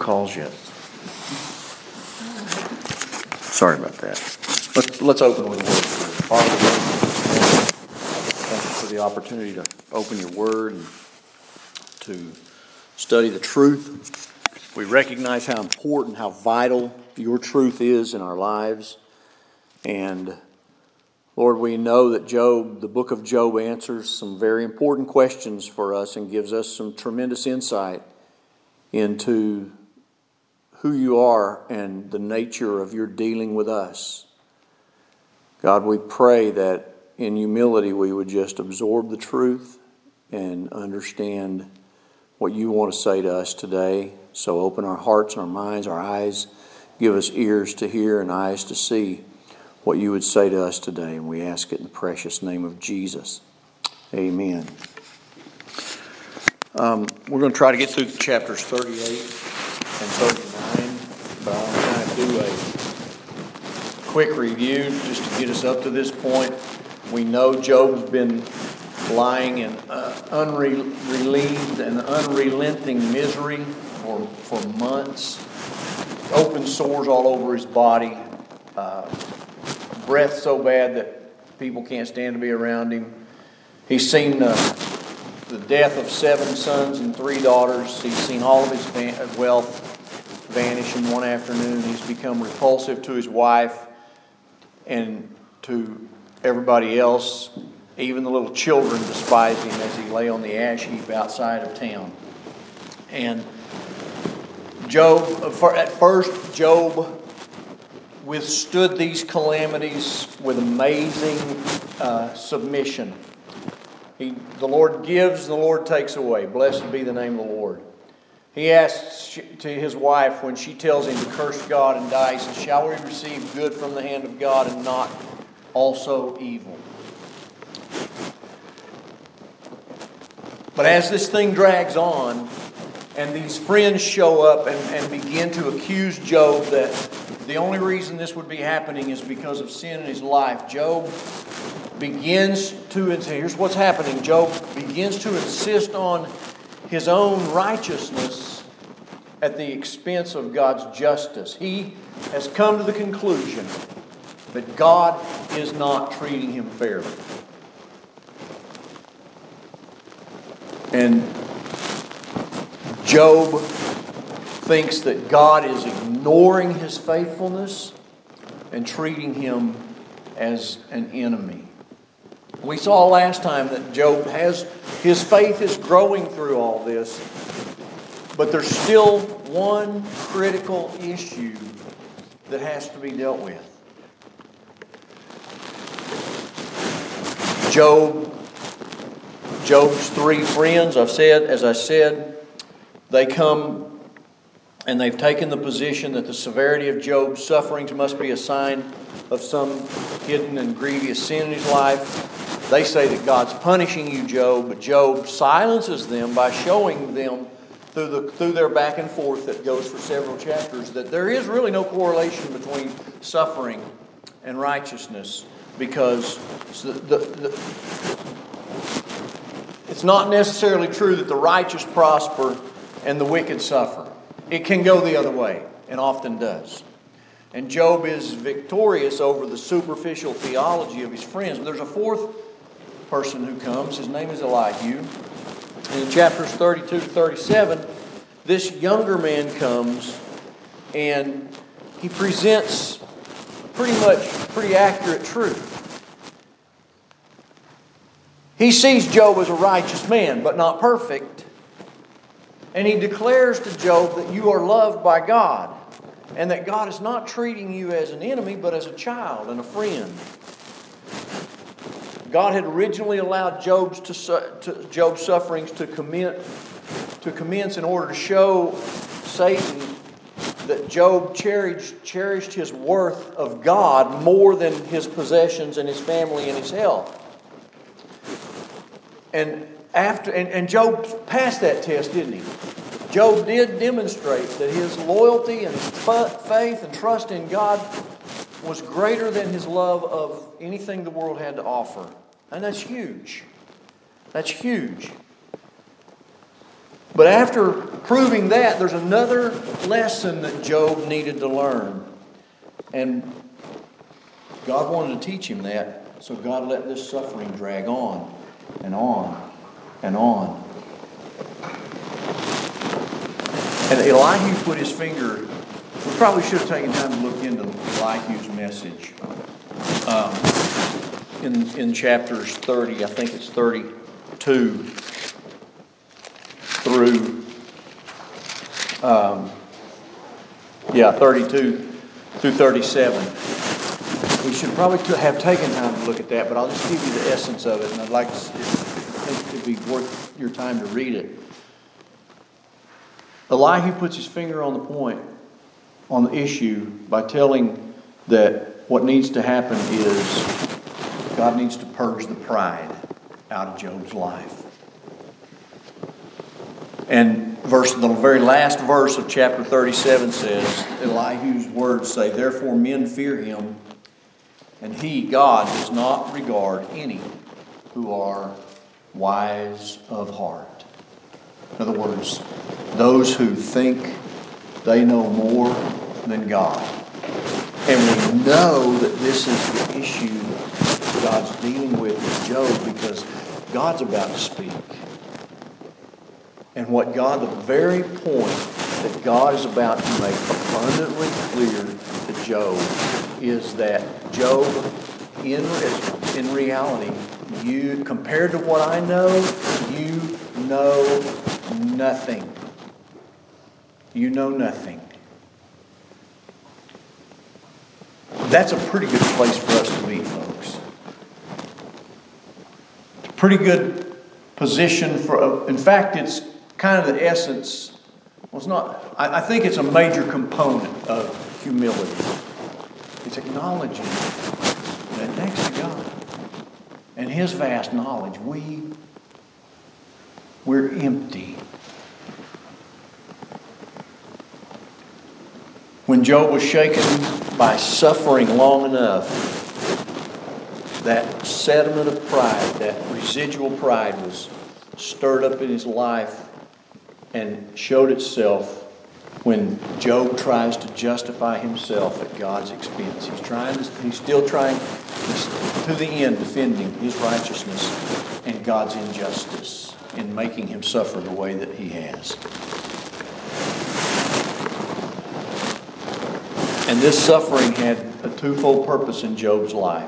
calls yet. Sorry about that. Let's open with a word. Father, thank you for the opportunity to open your word and to study the truth. We recognize how important, how vital your truth is in our lives. And Lord, we know that the book of Job answers some very important questions for us and gives us some tremendous insight into who you are and the nature of your dealing with us. God, we pray that in humility we would just absorb the truth and understand what you want to say to us today. So open our hearts, our minds, our eyes. Give us ears to hear and eyes to see what you would say to us today. And we ask it in the precious name of Jesus. Amen. We're going to try to get through chapters 38 and 39. But I want to kind of do a quick review just to get us up to this point. We know Job's been lying in unrelieved and unrelenting misery for months. Open sores all over his body. Breath so bad that people can't stand to be around him. He's seen the death of 7 sons and 3 daughters. He's seen all of his wealth vanish in one afternoon. He's become repulsive to his wife and to everybody else. Even the little children despise him as he lay on the ash heap outside of town. And at first, Job withstood these calamities with amazing submission. The Lord gives, the Lord takes away. Blessed be the name of the Lord. He asks to his wife when she tells him to curse God and die, he says, shall we receive good from the hand of God and not also evil? But as this thing drags on, and these friends show up and begin to accuse Job that the only reason this would be happening is because of sin in his life, Job begins to, here's what's happening, Job begins to insist on his own righteousness at the expense of God's justice. He has come to the conclusion that God is not treating him fairly. And Job thinks that God is ignoring his faithfulness and treating him as an enemy. We saw last time that Job his faith is growing through all this, but there's still one critical issue that has to be dealt with. Job's 3 friends, as I said, they come and they've taken the position that the severity of Job's sufferings must be a sign of some hidden and grievous sin in his life. They say that God's punishing you, Job, but Job silences them by showing them through their back and forth that goes for several chapters that there is really no correlation between suffering and righteousness, because it's not necessarily true that the righteous prosper and the wicked suffer. It can go the other way, and often does. And Job is victorious over the superficial theology of his friends. But there's a 4th person who comes. His name is Elihu. And in chapters 32 to 37, this younger man comes and he presents pretty accurate truth. He sees Job as a righteous man, but not perfect. And he declares to Job that you are loved by God, and that God is not treating you as an enemy, but as a child and a friend. God had originally allowed Job's sufferings to commence in order to show Satan that Job cherished his worth of God more than his possessions and his family and his health. And Job passed that test, didn't he? Job did demonstrate that his loyalty and faith and trust in God was greater than his love of anything the world had to offer. And that's huge. That's huge. But after proving that, there's another lesson that Job needed to learn. And God wanted to teach him that, so God let this suffering drag on and on and on. And Elihu put his finger, we probably should have taken time to look into Elihu's message. In chapters 30, I think it's 32 through, 32 through 37. We should probably have taken time to look at that, but I'll just give you the essence of it, and I'd like to, think it'd be worth your time to read it. Elihu puts his finger on the point, on the issue, by telling that what needs to happen is God needs to purge the pride out of Job's life. And the very last verse of chapter 37 says, Elihu's words say, "Therefore men fear him, and he, God, does not regard any who are wise of heart." In other words, those who think they know more than God. And we know that this is the issue God's dealing with Job, because God's about to speak. And the very point that God is about to make abundantly clear to Job is that Job, in reality, you, compared to what I know, you know nothing. You know nothing. That's a pretty good place for us to be, folks. It's a pretty good position for, in fact, it's kind of the essence. Well, it's not, I think it's a major component of humility. It's acknowledging that next to God and His vast knowledge, we're empty. When Job was shaken by suffering long enough, that sediment of pride, that residual pride, was stirred up in his life and showed itself when Job tries to justify himself at God's expense. He's still trying to the end, defending his righteousness and God's injustice in making him suffer the way that he has. And this suffering had a twofold purpose in Job's life.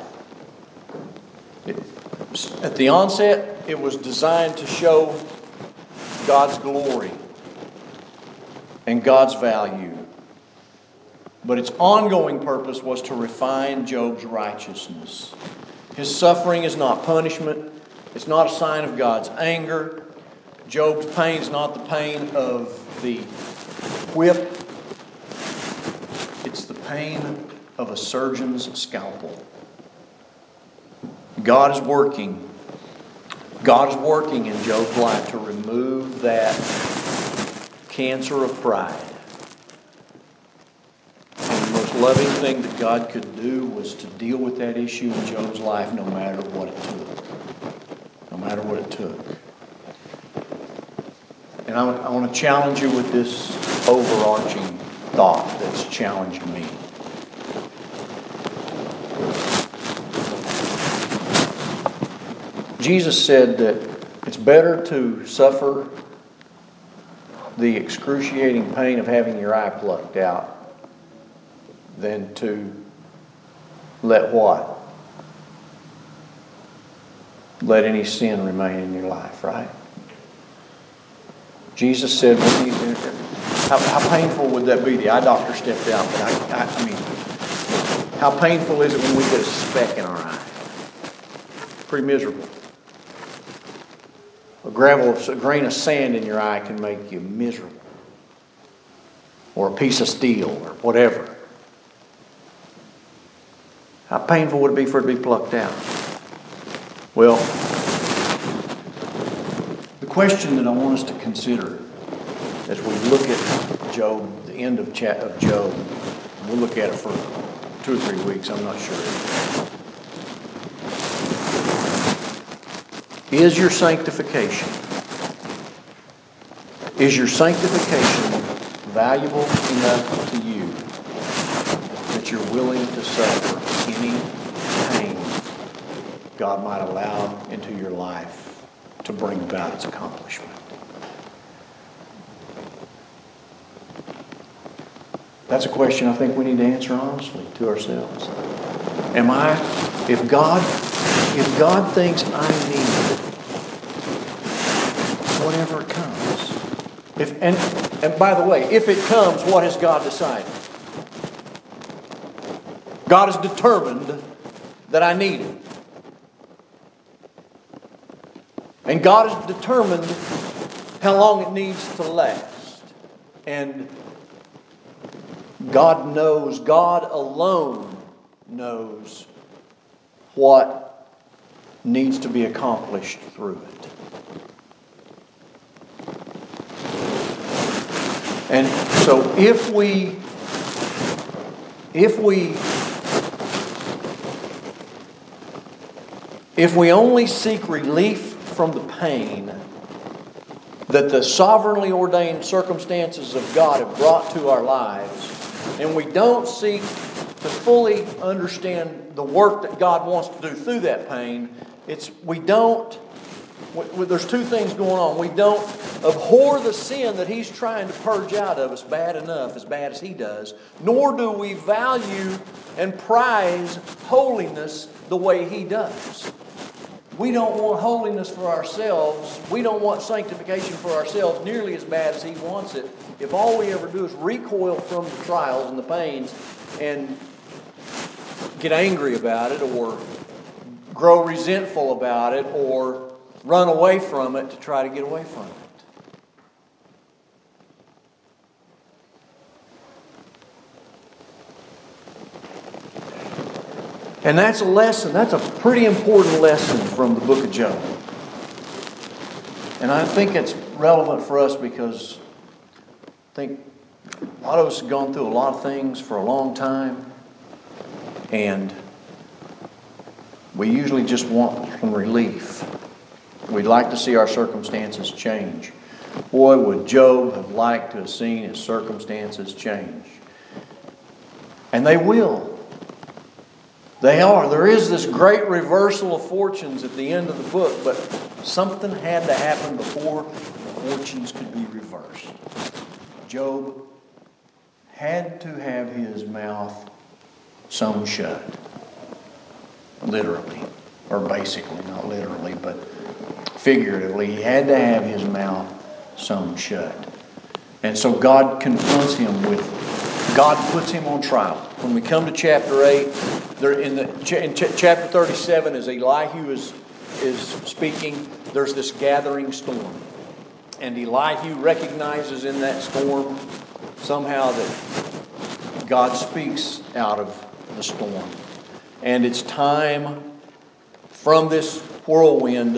At the onset, it was designed to show God's glory and God's value. But its ongoing purpose was to refine Job's righteousness. His suffering is not punishment. It's not a sign of God's anger. Job's pain is not the pain of the whip. It's the pain of a surgeon's scalpel. God is working in Job's life to remove that cancer of pride. And the most loving thing that God could do was to deal with that issue in Job's life no matter what it took. No matter what it took. And I want to challenge you with this overarching thought that's challenging me. Jesus said that it's better to suffer the excruciating pain of having your eye plucked out than to let what? Let any sin remain in your life, right? Jesus said, how painful would that be? The eye doctor stepped out, but I mean, how painful is it when we get a speck in our eye? Pretty miserable. A grain of sand in your eye can make you miserable. Or a piece of steel or whatever. How painful would it be for it to be plucked out? Well, the question that I want us to consider as we look at Job, the end of Job, we'll look at it for 2 or 3 weeks, I'm not sure. Is your sanctification Is your sanctification valuable enough to you that you're willing to suffer any pain God might allow into your life to bring about its accomplishment? That's a question I think we need to answer honestly to ourselves. If God thinks I need whatever comes, and by the way, if it comes, what has God decided? God has determined that I need it. And God has determined how long it needs to last. And God knows, God alone knows what needs to be accomplished through it. And so if we only seek relief from the pain that the sovereignly ordained circumstances of God have brought to our lives, and we don't seek to fully understand the work that God wants to do through that pain, there's two things going on. We don't abhor the sin that He's trying to purge out of us bad enough, as bad as He does, nor do we value and prize holiness the way He does. We don't want holiness for ourselves. We don't want sanctification for ourselves nearly as bad as He wants it. If all we ever do is recoil from the trials and the pains and get angry about it, or grow resentful about it, or run away from it to try to get away from it. And that's a lesson. That's a pretty important lesson from the book of Job. And I think it's relevant for us because I think a lot of us have gone through a lot of things for a long time. And we usually just want some relief. We'd like to see our circumstances change. Boy, would Job have liked to have seen his circumstances change. And they will. They are. There is this great reversal of fortunes at the end of the book, but something had to happen before the fortunes could be reversed. Job had to have his mouth sewn shut. Literally. Or basically, not literally, but figuratively. He had to have his mouth sewn shut. And so God confronts him God puts him on trial. When we come to chapter 8, in chapter 37, as Elihu is speaking, there's this gathering storm. And Elihu recognizes in that storm somehow that God speaks out of the storm. And it's time from this whirlwind,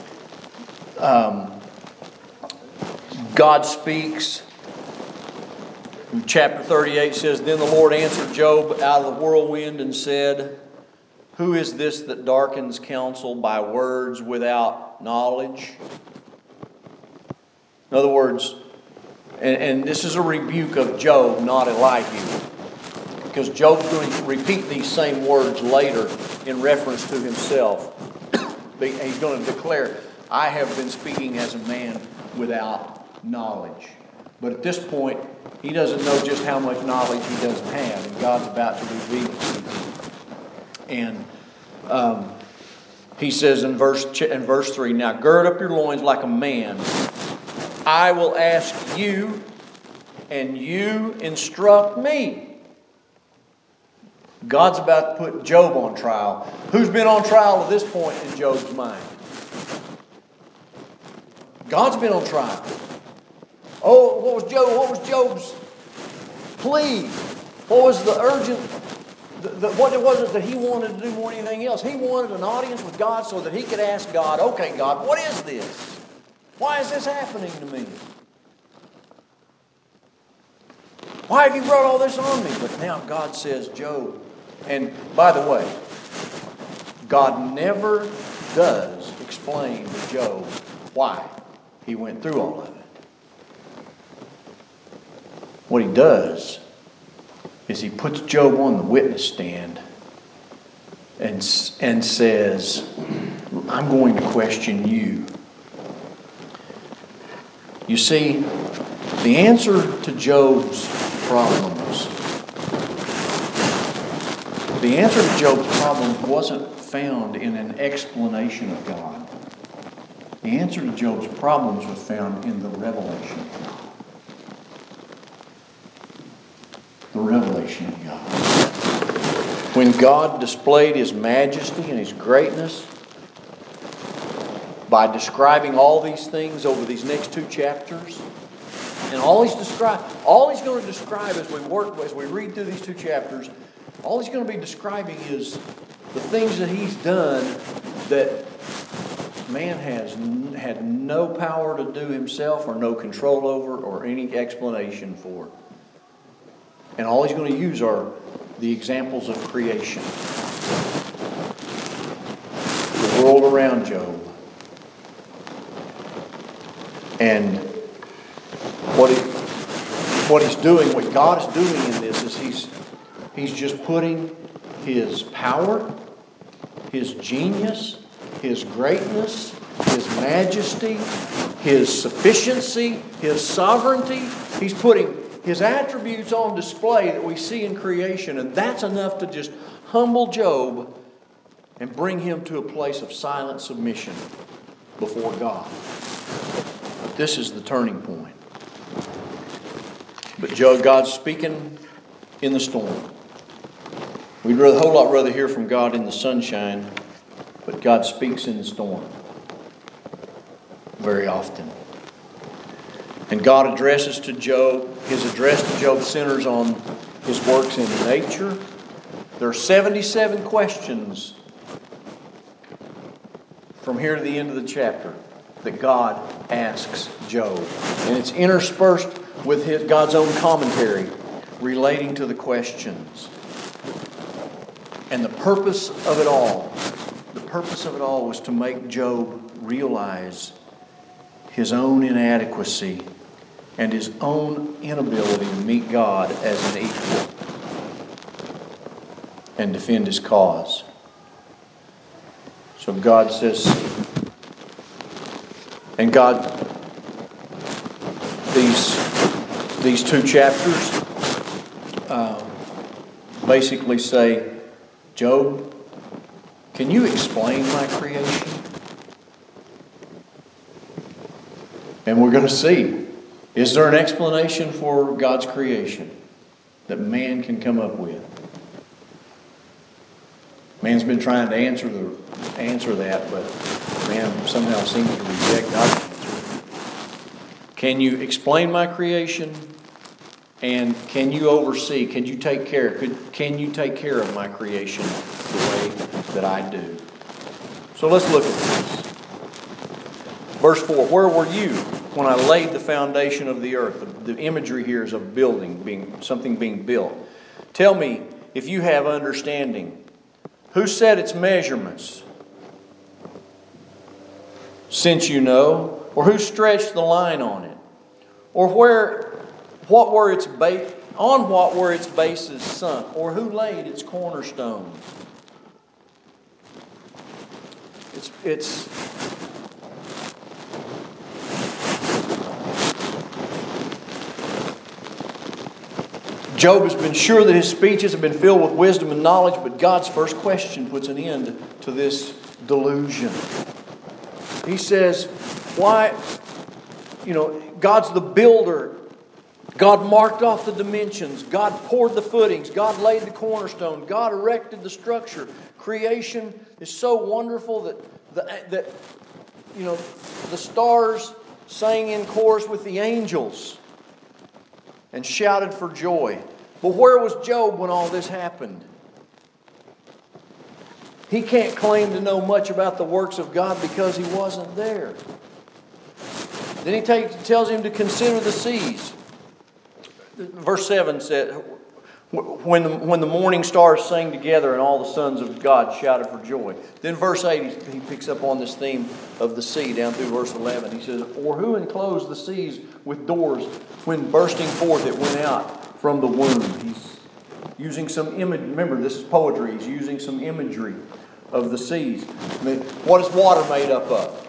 God speaks. Chapter 38 says, Then the Lord answered Job out of the whirlwind and said, Who is this that darkens counsel by words without knowledge? In other words, and this is a rebuke of Job, not Elihu. Because Job's going to repeat these same words later in reference to himself. He's going to declare, I have been speaking as a man without knowledge. But at this point, he doesn't know just how much knowledge he doesn't have, and God's about to reveal it to him. And he says in verse 3, Now gird up your loins like a man. I will ask you, and you instruct me. God's about to put Job on trial. Who's been on trial at this point in Job's mind? God's been on trial. Oh, what was Job's plea? What was the urgent, what was it that he wanted to do more than anything else? He wanted an audience with God so that he could ask God, okay, God, what is this? Why is this happening to me? Why have you brought all this on me? But now God says, Job, and by the way, God never does explain to Job why he went through all of it. what he does is he puts Job on the witness stand and says, I'm going to question you. You see, the answer to Job's problems, wasn't found in an explanation of God. The answer to Job's problems was found in the revelation of God. The revelation of God. When God displayed His majesty and His greatness by describing all these things over these next 2 chapters, and all He's going to describe as we read through these 2 chapters, all He's going to be describing is the things that He's done that man has had no power to do himself or no control over or any explanation for. And all He's going to use are the examples of creation. The world around Job. And what He's doing, what God is doing in this is He's just putting His power, His genius, His greatness, His majesty, His sufficiency, His sovereignty. He's putting His attributes on display that we see in creation. And that's enough to just humble Job and bring him to a place of silent submission before God. But this is the turning point. But God's speaking in the storm. We'd a whole lot rather hear from God in the sunshine, but God speaks in the storm very often. And God addresses to Job, His address to Job centers on His works in nature. There are 77 questions from here to the end of the chapter that God asks Job. And it's interspersed with God's own commentary relating to the questions. And the purpose of it all was to make Job realize his own inadequacy and his own inability to meet God as an equal and defend his cause. So God says, and God, these 2 chapters basically say, Job, can you explain my creation? And we're going to see, is there an explanation for God's creation that man can come up with? Man's been trying to answer that, but man somehow seems to reject God's answer. Can you explain my creation? And can you oversee? Can you take care? Can you take care of my creation the way that I do? So let's look at this. Verse 4, where were you when I laid the foundation of the earth? The imagery here is of building, something being built. Tell me if you have understanding. Who set its measurements? Since you know. Or who stretched the line on it? Or what were its bases sunk? Or who laid its cornerstones? It's Job has been sure that his speeches have been filled with wisdom and knowledge, but God's first question puts an end to this delusion. He says, why, God's the builder. God marked off the dimensions. God poured the footings. God laid the cornerstone. God erected the structure. Creation is so wonderful that the stars sang in chorus with the angels and shouted for joy. But where was Job when all this happened? He can't claim to know much about the works of God because he wasn't there. Then he tells him to consider the seas. Verse 7 said, When the morning stars sang together and all the sons of God shouted for joy. Then verse 8, he picks up on this theme of the sea down through verse 11. He says, or who enclosed the seas with doors when bursting forth it went out from the womb? He's using some image. Remember, this is poetry. He's using some imagery of the seas. I mean, what is water made up of?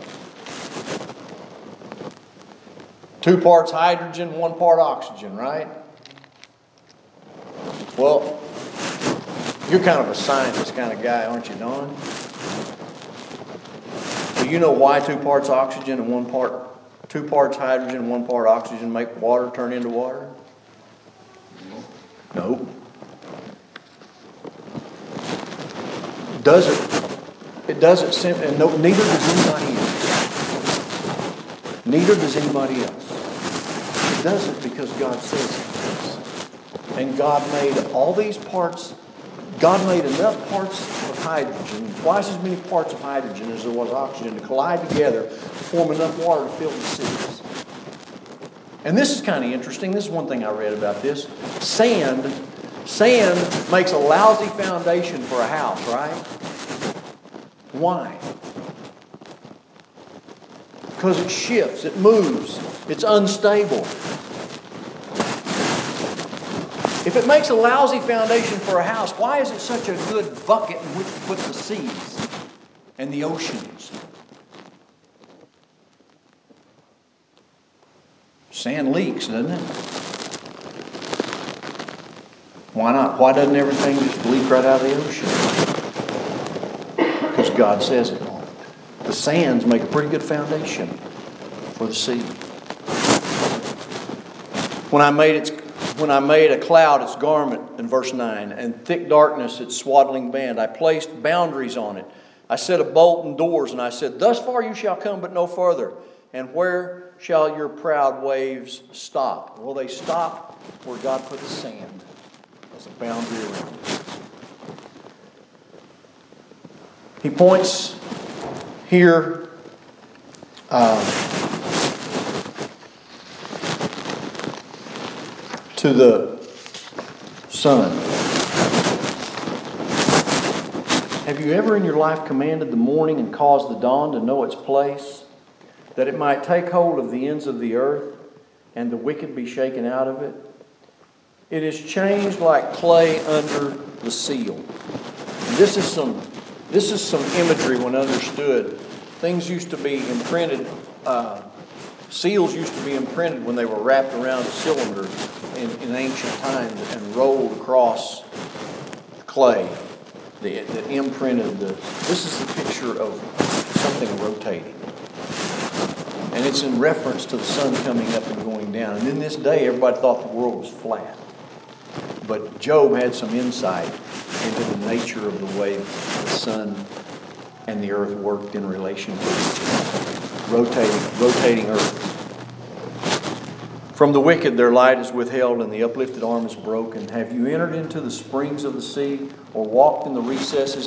2 parts hydrogen, 1 part oxygen, right? Well, you're kind of a scientist kind of guy, aren't you, Don? Do you know why 2 parts oxygen and 2 parts hydrogen and 1 part oxygen make water turn into water? No. It doesn't simply, and no, neither does anybody else. Neither does anybody else. It doesn't because God says it does. And God made all these parts. God made enough parts of hydrogen, twice as many parts of hydrogen as there was oxygen, to collide together to form enough water to fill the seas. And this is kind of interesting. This is one thing I read about this. Sand makes a lousy foundation for a house, right? Why? Because it shifts, it moves, it's unstable. If it makes a lousy foundation for a house, why is it such a good bucket in which to put the seas and the oceans? Sand leaks, doesn't it? Why not? Why doesn't everything just leak right out of the ocean? Because God says it won't. The sands make a pretty good foundation for the sea. When I made a cloud its garment, in verse 9, and thick darkness its swaddling band, I placed boundaries on it. I set a bolt and doors, and I said, thus far you shall come, but no further. And where shall your proud waves stop? Well, they stop where God put the sand as a boundary around it. He points here to the sun. Have you ever in your life commanded the morning and caused the dawn to know its place, that it might take hold of the ends of the earth and the wicked be shaken out of it? It is changed like clay under the seal. And this is some imagery when understood. Things used to be imprinted. Seals used to be imprinted when they were wrapped around a cylinder in ancient times and rolled across clay that imprinted the. This is the picture of something rotating. And it's in reference to the sun coming up and going down. And in this day, everybody thought the world was flat. But Job had some insight into the nature of the way the sun and the earth worked in relation to rotating earth. From the wicked their light is withheld and the uplifted arm is broken. Have you entered into the springs of the sea or walked in the recesses?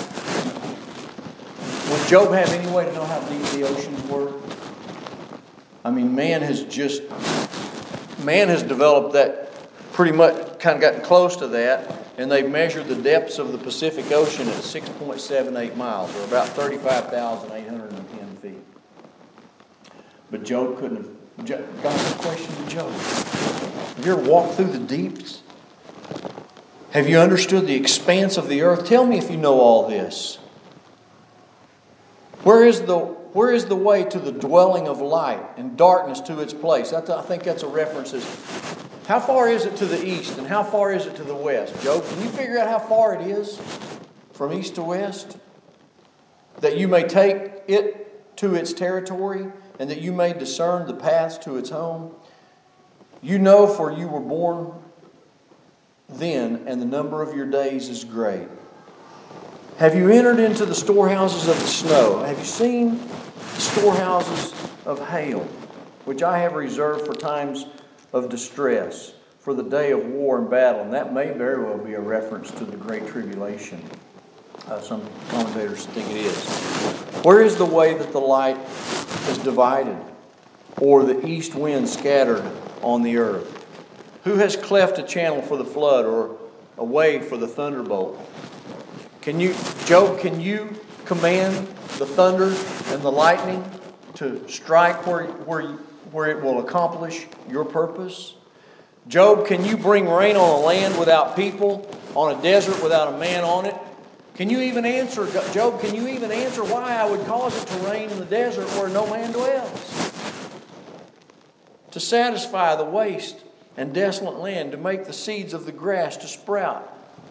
Would Job have any way to know how deep the oceans were? I mean, man has developed that, pretty much kind of gotten close to that, and they've measured the depths of the Pacific Ocean at 6.78 miles, or about 35,810 feet. But Job couldn't have. God's question to Job: have you ever walked through the deeps? Have you understood the expanse of the earth? Tell me if you know all this. Where is the way to the dwelling of light and darkness to its place? I think that's a reference. How far is it to the east and how far is it to the west? Job, can you figure out how far it is from east to west? That you may take it to its territory and that you may discern the paths to its home? You know, for you were born then, and the number of your days is great. Have you entered into the storehouses of the snow? Have you seen the storehouses of hail, which I have reserved for times of distress, for the day of war and battle? And that may very well be a reference to the Great Tribulation. Some commentators think it is. Where is the way that the light is divided, or the east wind scattered on the earth? Who has cleft a channel for the flood or a way for the thunderbolt? Job, can you command the thunder and the lightning to strike where it will accomplish your purpose? Job, can you bring rain on a land without people, on a desert without a man on it? Can you even answer, Job, can you even answer why I would cause it to rain in the desert where no man dwells? To satisfy the waste and desolate land, to make the seeds of the grass to sprout.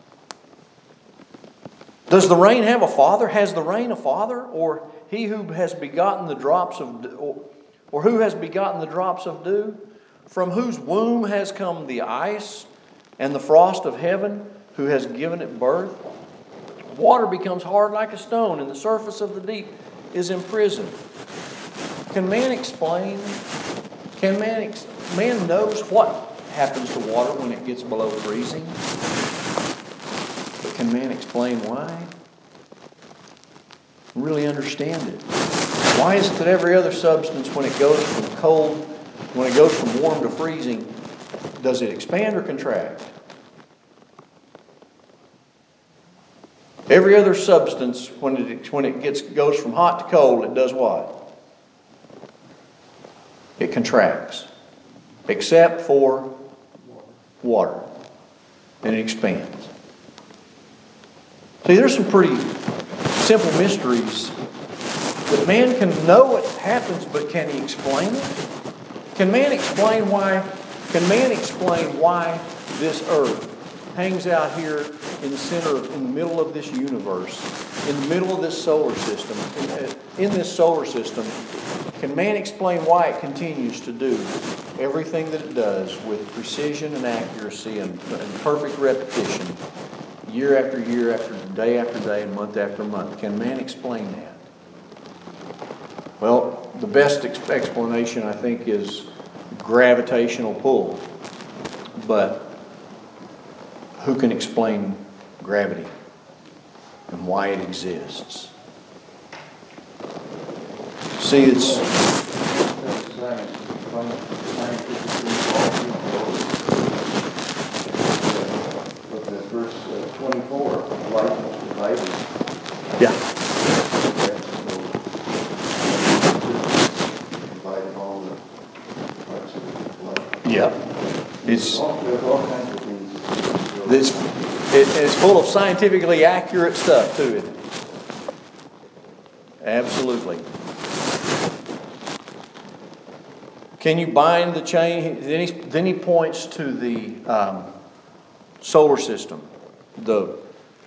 Does the rain have a father? Has the rain a father? Or he who has begotten the drops of or who has begotten the drops of dew? From whose womb has come the ice and the frost of heaven, who has given it birth? Water becomes hard like a stone, and the surface of the deep is imprisoned. Can man explain? Man knows what happens to water when it gets below freezing. But can man explain why? Really understand it. Why is it that every other substance, when it goes from cold, when it goes from warm to freezing, does it expand or contract? Every other substance, when it goes from hot to cold, it does what? It contracts. Except for water. And it expands. See, there's some pretty simple mysteries that man can know what happens, but can he explain it? Can man explain why this earth hangs out here in the middle of this universe, in the middle of this solar system, in this solar system? Can man explain why it continues to do everything that it does with precision and accuracy and perfect repetition, year after year, after day, and month after month? Can man explain that? Well, the best explanation, I think, is gravitational pull. But who can explain gravity and why it exists? See, it's... Look at verse 24, light was divided. Yeah. Divided all the parts of the light. Yeah. There's all kinds of things. It's full of scientifically accurate stuff, too, isn't it? Absolutely. Can you bind the chain? Then he points to the solar system, the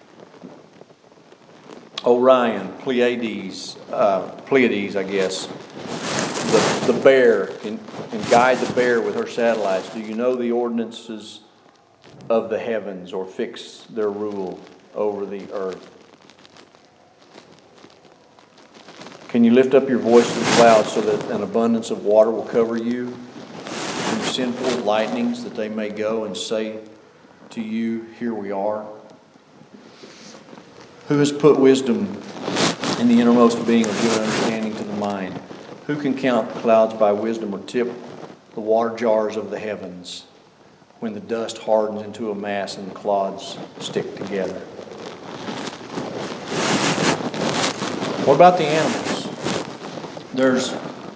Orion, Pleiades, I guess. The bear, and guide the bear with her satellites. Do you know the ordinances of the heavens, or fix their rule over the earth? Can you lift up your voice to the clouds so that an abundance of water will cover you? Can you send forth lightnings that they may go and say to you, here we are? Who has put wisdom in the innermost being, or given understanding to the mind? Who can count the clouds by wisdom, or tip the water jars of the heavens when the dust hardens into a mass and the clods stick together? What about the animals? There's,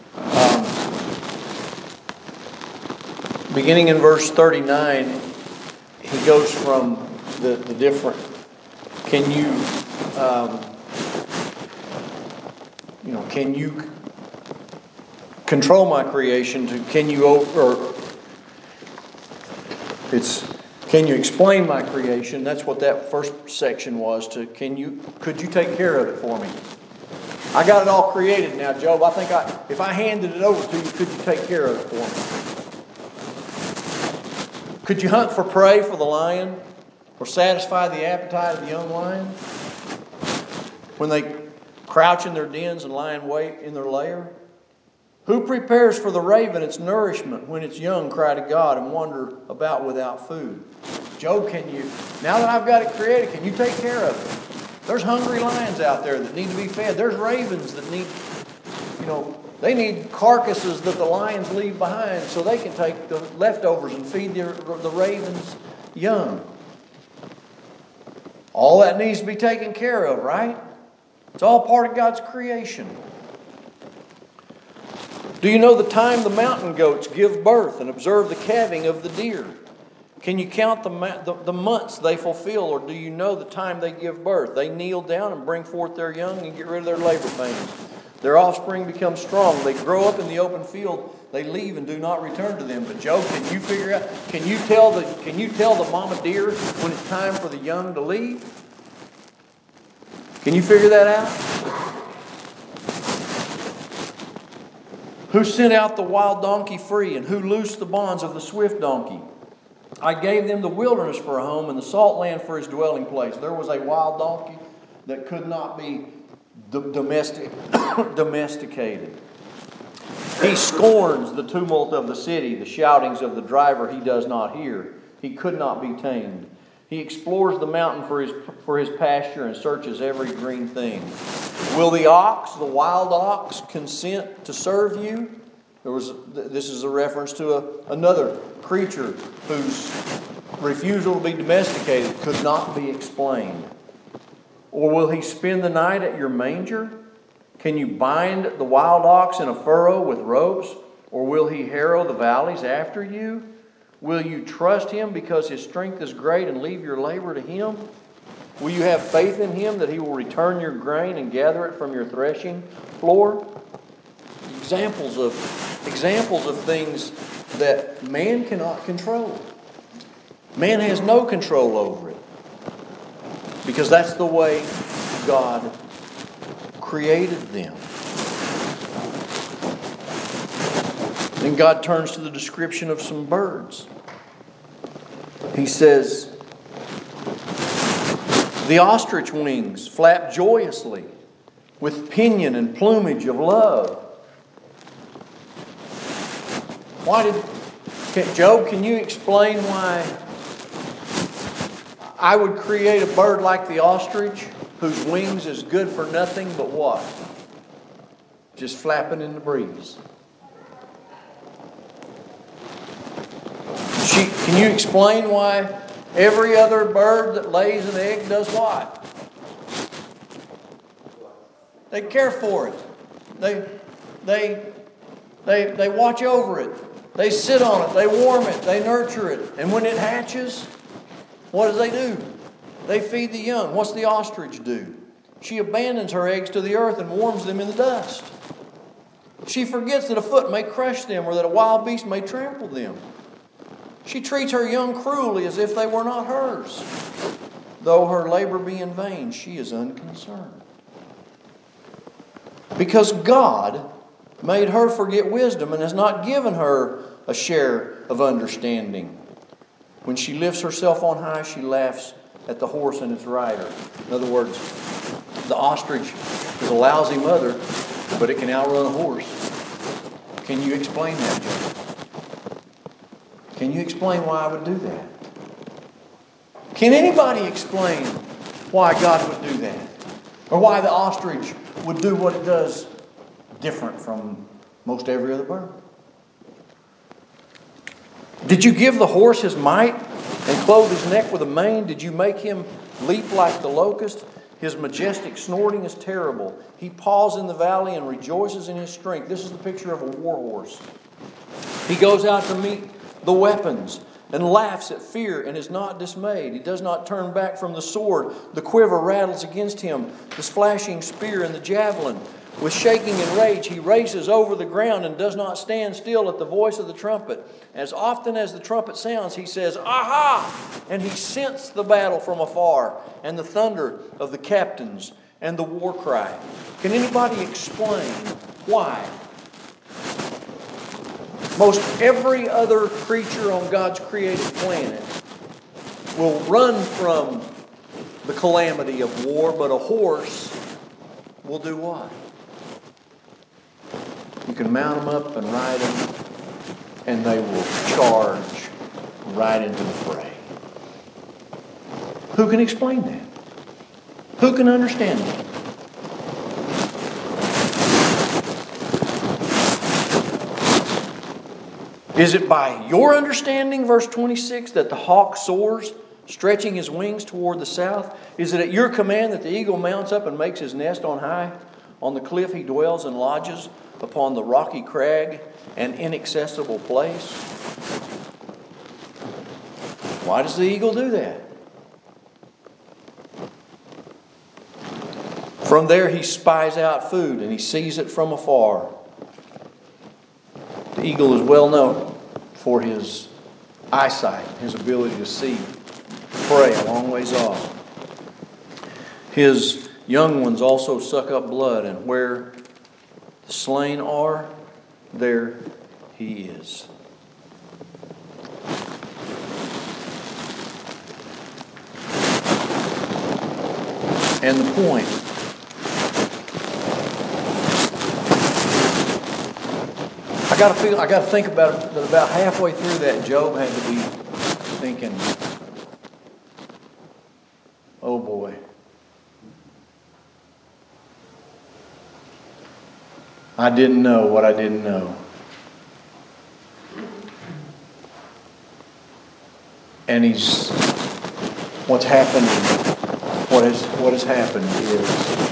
beginning in verse 39, he goes from the different, can you control my creation, to can you explain my creation? That's what that first section was, to could you take care of it for me? I got it all created now, Job. I think if I handed it over to you, could you take care of it for me? Could you hunt for prey for the lion, or satisfy the appetite of the young lion when they crouch in their dens and lie in wait in their lair? Who prepares for the raven its nourishment when its young cry to God and wander about without food? Job, now that I've got it created, can you take care of it? There's hungry lions out there that need to be fed. There's ravens that need, They need carcasses that the lions leave behind so they can take the leftovers and feed the ravens young. All that needs to be taken care of, right? It's all part of God's creation. Do you know the time the mountain goats give birth and observe the calving of the deer? Can you count the months they fulfill, or do you know the time they give birth? They kneel down and bring forth their young and get rid of their labor pains. Their offspring become strong. They grow up in the open field. They leave and do not return to them. But Job, can you figure out? Can you tell the mama deer when it's time for the young to leave? Can you figure that out? Who sent out the wild donkey free, and who loosed the bonds of the swift donkey? I gave them the wilderness for a home and the salt land for his dwelling place. There was a wild donkey that could not be domesticated. He scorns the tumult of the city, the shoutings of the driver he does not hear. He could not be tamed. He explores the mountain for his pasture and searches every green thing. Will the ox, the wild ox, consent to serve you? This is a reference to another creature whose refusal to be domesticated could not be explained. Or will he spend the night at your manger? Can you bind the wild ox in a furrow with ropes? Or will he harrow the valleys after you? Will you trust him because his strength is great and leave your labor to him? Will you have faith in him that he will return your grain and gather it from your threshing floor? Examples of things that man cannot control. Man has no control over it. Because that's the way God created them. Then God turns to the description of some birds. He says, the ostrich wings flap joyously with pinion and plumage of love. Job, can you explain why I would create a bird like the ostrich whose wings is good for nothing but what? Just flapping in the breeze. Can you explain why every other bird that lays an egg does what? They care for it. They watch over it. They sit on it. They warm it. They nurture it. And when it hatches, what do? They feed the young. What's the ostrich do? She abandons her eggs to the earth and warms them in the dust. She forgets that a foot may crush them or that a wild beast may trample them. She treats her young cruelly as if they were not hers. Though her labor be in vain, she is unconcerned. Because God made her forget wisdom and has not given her a share of understanding. When she lifts herself on high, she laughs at the horse and its rider. In other words, the ostrich is a lousy mother, but it can outrun a horse. Can you explain that, Joe? Can you explain why I would do that? Can anybody explain why God would do that? Or why the ostrich would do what it does different from most every other bird? Did you give the horse his might and clothe his neck with a mane? Did you make him leap like the locust? His majestic snorting is terrible. He paws in the valley and rejoices in his strength. This is the picture of a war horse. He goes out to meet the weapons and laughs at fear and is not dismayed. He does not turn back from the sword. The quiver rattles against him, the flashing spear and the javelin. With shaking and rage, he races over the ground and does not stand still at the voice of the trumpet. As often as the trumpet sounds, he says, "Aha!" And he scents the battle from afar and the thunder of the captains and the war cry. Can anybody explain why? Most every other creature on God's created planet will run from the calamity of war, but a horse will do what? You can mount them up and ride them, and they will charge right into the fray. Who can explain that? Who can understand that? Is it by your understanding, verse 26, that the hawk soars, stretching his wings toward the south? Is it at your command that the eagle mounts up and makes his nest on high? On the cliff he dwells and lodges, upon the rocky crag, an inaccessible place. Why does the eagle do that? From there he spies out food and he sees it from afar. The eagle is well known for his eyesight, his ability to see prey a long ways off. His young ones also suck up blood, and where the slain are, there he is. And the point, I got to think about it. That about halfway through that, Job had to be thinking, "Oh boy, I didn't know what I didn't know." And what's happened? What has happened is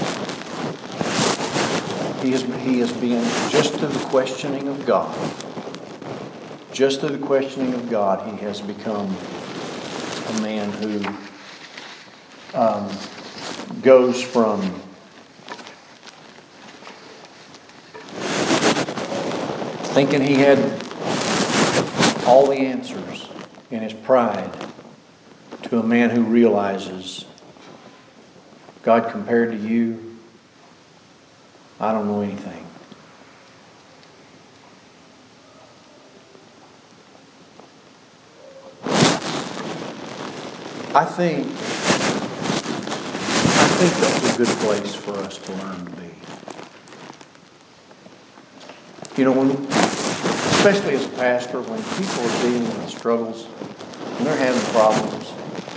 he has been, just through the questioning of God. Just through the questioning of God, he has become a man who goes from thinking he had all the answers in his pride to a man who realizes, God, compared to you, I don't know anything. I think that's a good place for us to learn to be. You know, especially as a pastor, when people are dealing with struggles, when they're having problems,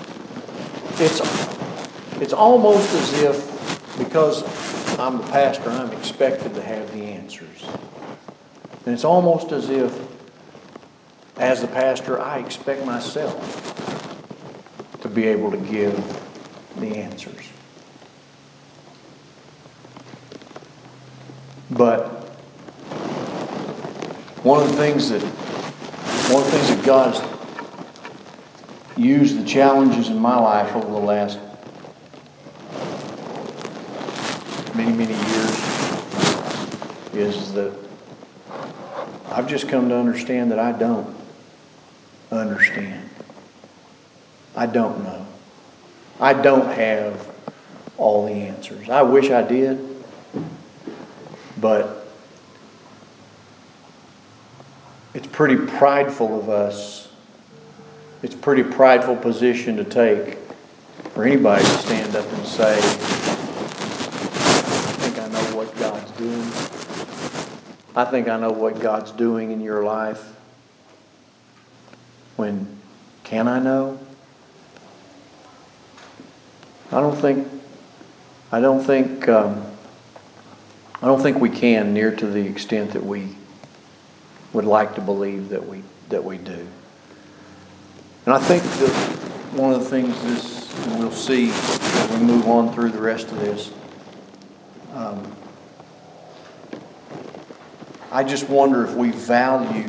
it's almost as if, because I'm the pastor, I'm expected to have the answers. And it's almost as if, as the pastor, I expect myself to be able to give the answers. But one of the things that God's used the challenges in my life over the last many years is that I've just come to understand that I don't understand. I don't know. I don't have all the answers. I wish I did, but it's pretty prideful of us. It's a pretty prideful position to take for anybody to stand up and say, what God's doing. I think I know what God's doing in your life. When can I know? I don't think we can, near to the extent that we would like to believe that we do. And I think that one of the things is, and we'll see as we move on through the rest of this, I just wonder if we value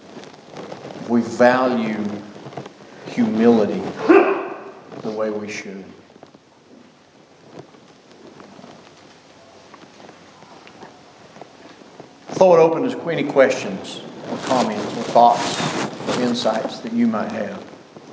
humility the way we should. Throw it open to any questions or comments or thoughts or insights that you might have.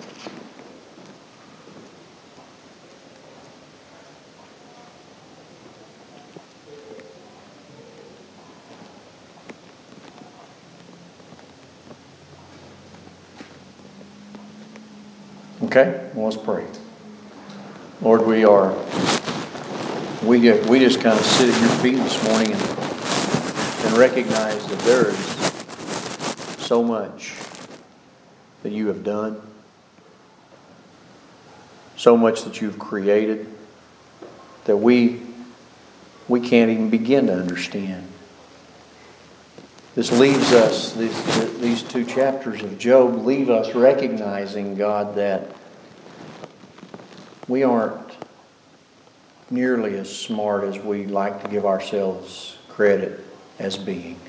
Okay, well, let's pray. Lord, we just kind of sit at your feet this morning and recognize that there is so much that you have done, so much that you've created that we can't even begin to understand. this leaves us, these two chapters of Job leave us recognizing, God, that we aren't nearly as smart as we like to give ourselves credit as being.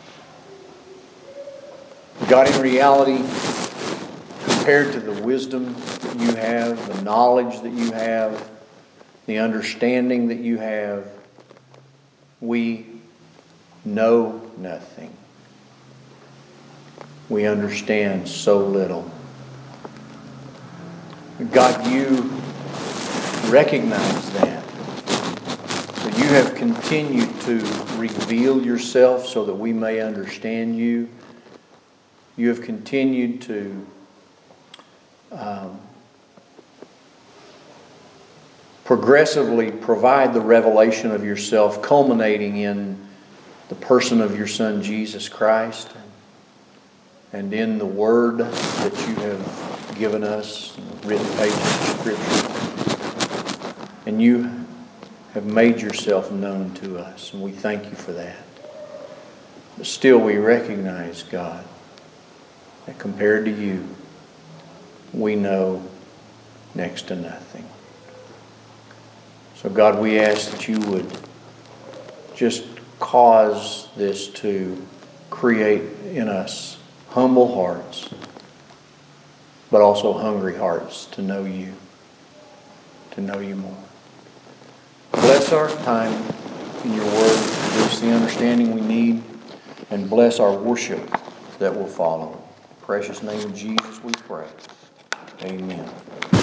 God, in reality, compared to the wisdom that you have, the knowledge that you have, the understanding that you have, we know nothing. We understand so little. God, you recognize that. So you have continued to reveal yourself so that we may understand you. You have continued to progressively provide the revelation of yourself, culminating in the person of your Son, Jesus Christ, and in the Word that you have given us, written pages of Scripture. And you have made yourself known to us, and we thank you for that. But still we recognize, God, that compared to you, we know next to nothing. So God, we ask that you would just cause this to create in us humble hearts, but also hungry hearts to know you more. Bless our time in your word, produce the understanding we need, and bless our worship that will follow. In the precious name of Jesus we pray. Amen.